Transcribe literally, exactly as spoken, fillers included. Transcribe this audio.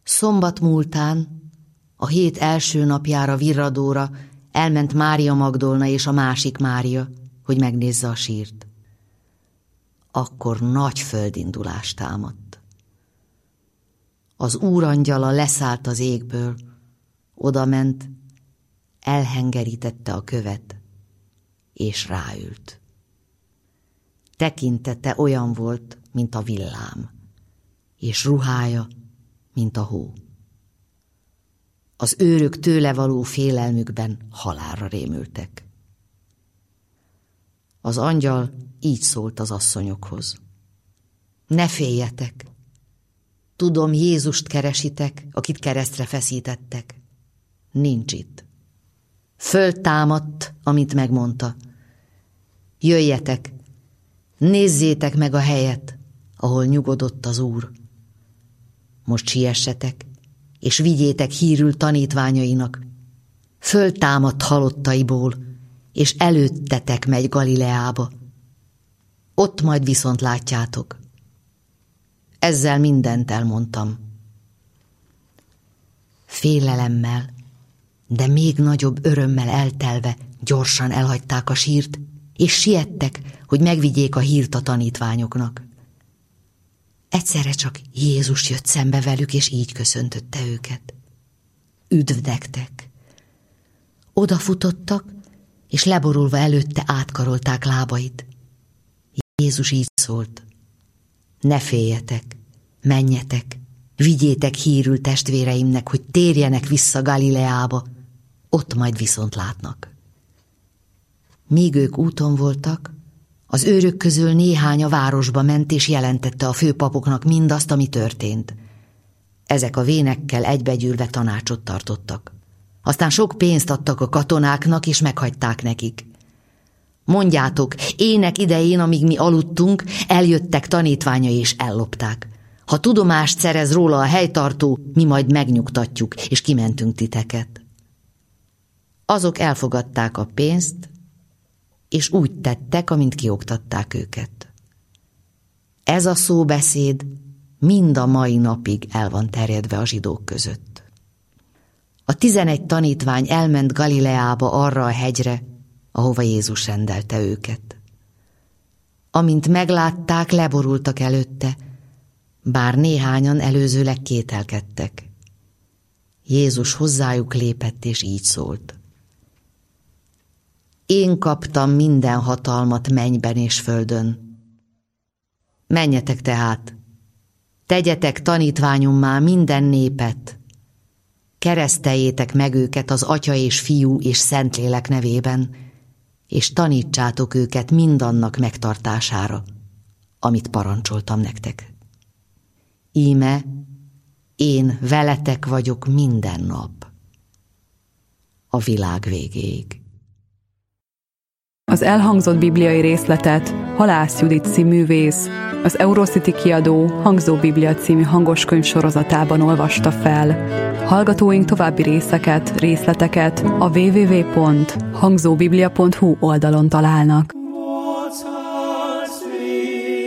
Szombat múltán, a hét első napjára, virradóra elment Mária Magdolna és a másik Mária, hogy megnézze a sírt. Akkor nagy földindulás támadt. Az úrangyala leszállt az égből, odament, elhengerítette a követ, és ráült. Tekintete olyan volt, mint a villám, és ruhája, mint a hó. Az őrök tőle való félelmükben halálra rémültek. Az angyal így szólt az asszonyokhoz. Ne féljetek! Tudom, Jézust keresitek, akit keresztre feszítettek. Nincs itt. Föltámadt, amit megmondta. Jöjjetek, nézzétek meg a helyet, ahol nyugodott az Úr. Most siessetek, és vigyétek hírül tanítványainak. Föltámadt halottaiból, és előttetek megy Galileába. Ott majd viszont látjátok. Ezzel mindent elmondtam. Félelemmel, de még nagyobb örömmel eltelve gyorsan elhagyták a sírt, és siettek, hogy megvigyék a hírt a tanítványoknak. Egyszerre csak Jézus jött szembe velük, és így köszöntötte őket. Üdv nektek! Odafutottak, és leborulva előtte átkarolták lábait. Jézus így szólt. Ne féljetek, menjetek, vigyétek hírül testvéreimnek, hogy térjenek vissza Galileába, ott majd viszont látnak. Míg ők úton voltak, az őrök közül néhány a városba ment, és jelentette a főpapoknak mindazt, ami történt. Ezek a vénekkel egybegyűlve tanácsot tartottak. Aztán sok pénzt adtak a katonáknak, és meghagyták nekik. Mondjátok, ének idején, amíg mi aludtunk, eljöttek tanítványai, és ellopták. Ha tudomást szerez róla a helytartó, mi majd megnyugtatjuk, és kimentünk titeket. Azok elfogadták a pénzt, és úgy tettek, amint kioktatták őket. Ez a szóbeszéd mind a mai napig el van terjedve a zsidók között. A tizenegy tanítvány elment Galileába, arra a hegyre, ahova Jézus rendelte őket. Amint meglátták, leborultak előtte, bár néhányan előzőleg kételkedtek. Jézus hozzájuk lépett, és így szólt. Én kaptam minden hatalmat mennyben és földön. Menjetek tehát, tegyetek tanítványommá minden népet, kereszteljétek meg őket az Atya és Fiú és Szentlélek nevében, és tanítsátok őket mindannak megtartására, amit parancsoltam nektek. Íme, én veletek vagyok minden nap, a világ végéig. Az elhangzott bibliai részletet Halász Judit színművész az Eurocity kiadó Hangzó Biblia című hangoskönyv sorozatában olvasta fel. Hallgatóink további részeket, részleteket a double-u double-u double-u pont hangzóbiblia pont hu oldalon találnak.